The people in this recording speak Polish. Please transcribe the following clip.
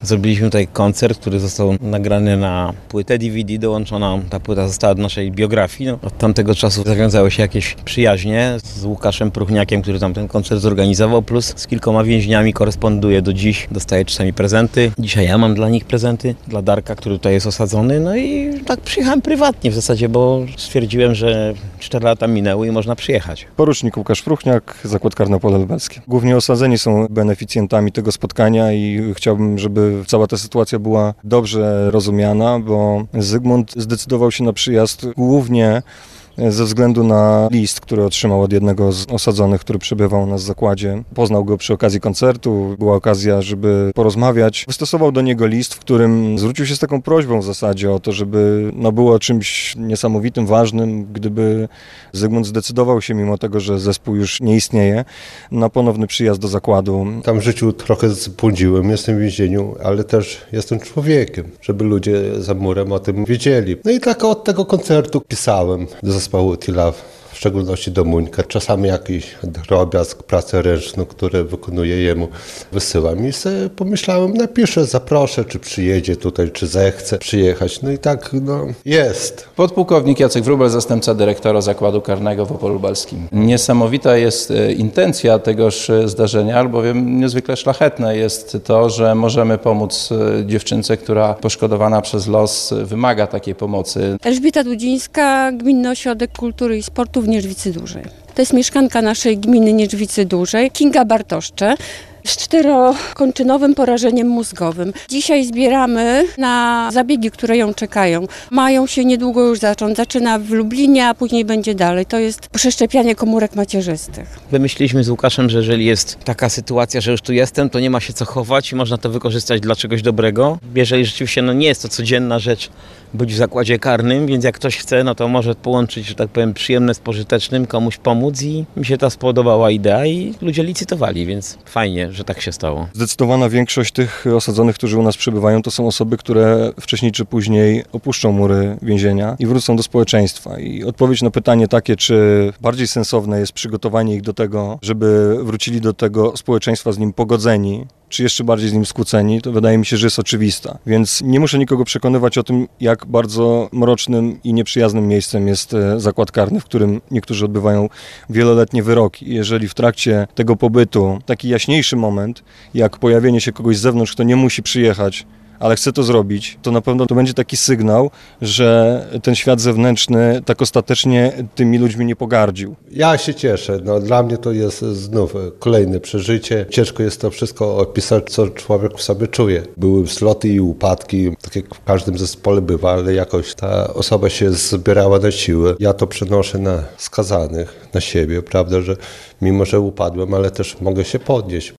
Zrobiliśmy tutaj koncert, który został nagrany na płytę DVD, dołączona ta płyta została do naszej biografii. Od tamtego czasu zawiązały się jakieś przyjaźnie z Łukaszem Pruchniakiem, który tam ten koncert zorganizował, plus z kilkoma więźniami koresponduje do dziś, dostaje czasami prezenty. Dzisiaj ja mam dla nich prezenty, dla Darka, który tutaj jest osadzony, no i tak przyjechałem prywatnie w zasadzie, bo stwierdziłem, że 4 lata minęły i można przyjechać. Porucznik Łukasz Pruchniak, Zakład Karny Opole Lubelskie. Głównie osadzeni są beneficjentami tego spotkania i chciałbym, żeby cała ta sytuacja była dobrze rozumiana, bo Zygmunt zdecydował się na przyjazd głównie ze względu na list, który otrzymał od jednego z osadzonych, który przebywał u nas w zakładzie. Poznał go przy okazji koncertu, była okazja, żeby porozmawiać. Wystosował do niego list, w którym zwrócił się z taką prośbą w zasadzie o to, żeby było czymś niesamowitym, ważnym, gdyby Zygmunt zdecydował się, mimo tego, że zespół już nie istnieje, na ponowny przyjazd do zakładu. Tam w życiu trochę zbłądziłem, jestem w więzieniu, ale też jestem człowiekiem, żeby ludzie za murem o tym wiedzieli. No i tak od tego koncertu pisałem do zespołu T-Love, w szczególności do Muńka. Czasami jakiś drobiazg, pracę ręczną, które wykonuję jemu, wysyłam i sobie pomyślałem, napiszę, zaproszę, czy przyjedzie tutaj, czy zechce przyjechać. No i tak, jest. Podpułkownik Jacek Wróbel, zastępca dyrektora Zakładu Karnego w Opolu Lubelskim. Niesamowita jest intencja tegoż zdarzenia, albowiem niezwykle szlachetne jest to, że możemy pomóc dziewczynce, która poszkodowana przez los wymaga takiej pomocy. Elżbieta Dudzińska, Gminny Ośrodek Kultury i Sportu w Nierzwicy Dużej. To jest mieszkanka naszej gminy Nierzwicy Dużej, Kinga Bartoszcze, z 4-kończynowym porażeniem mózgowym. Dzisiaj zbieramy na zabiegi, które ją czekają. Mają się niedługo już zacząć. Zaczyna w Lublinie, a później będzie dalej. To jest przeszczepianie komórek macierzystych. Wymyśliliśmy z Łukaszem, że jeżeli jest taka sytuacja, że już tu jestem, to nie ma się co chować i można to wykorzystać dla czegoś dobrego. Jeżeli rzeczywiście nie jest to codzienna rzecz być w zakładzie karnym, więc jak ktoś chce, to może połączyć, że tak powiem, przyjemne z pożytecznym, komuś pomóc i mi się ta spodobała idea i ludzie licytowali, więc fajnie, że tak się stało. Zdecydowana większość tych osadzonych, którzy u nas przebywają, to są osoby, które wcześniej czy później opuszczą mury więzienia i wrócą do społeczeństwa. I odpowiedź na pytanie takie, czy bardziej sensowne jest przygotowanie ich do tego, żeby wrócili do tego społeczeństwa z nim pogodzeni, czy jeszcze bardziej z nim skłóceni, to wydaje mi się, że jest oczywista. Więc nie muszę nikogo przekonywać o tym, jak bardzo mrocznym i nieprzyjaznym miejscem jest zakład karny, w którym niektórzy odbywają wieloletnie wyroki. Jeżeli w trakcie tego pobytu taki jaśniejszy moment, jak pojawienie się kogoś z zewnątrz, kto nie musi przyjechać, ale chce to zrobić, to na pewno to będzie taki sygnał, że ten świat zewnętrzny tak ostatecznie tymi ludźmi nie pogardził. Ja się cieszę. Dla mnie to jest znów kolejne przeżycie. Ciężko jest to wszystko opisać, co człowiek w sobie czuje. Były wzloty i upadki, tak jak w każdym zespole bywa, ale jakoś ta osoba się zbierała na siłę. Ja to przenoszę na skazanych, na siebie, prawda, że mimo, że upadłem, ale też mogę się podnieść.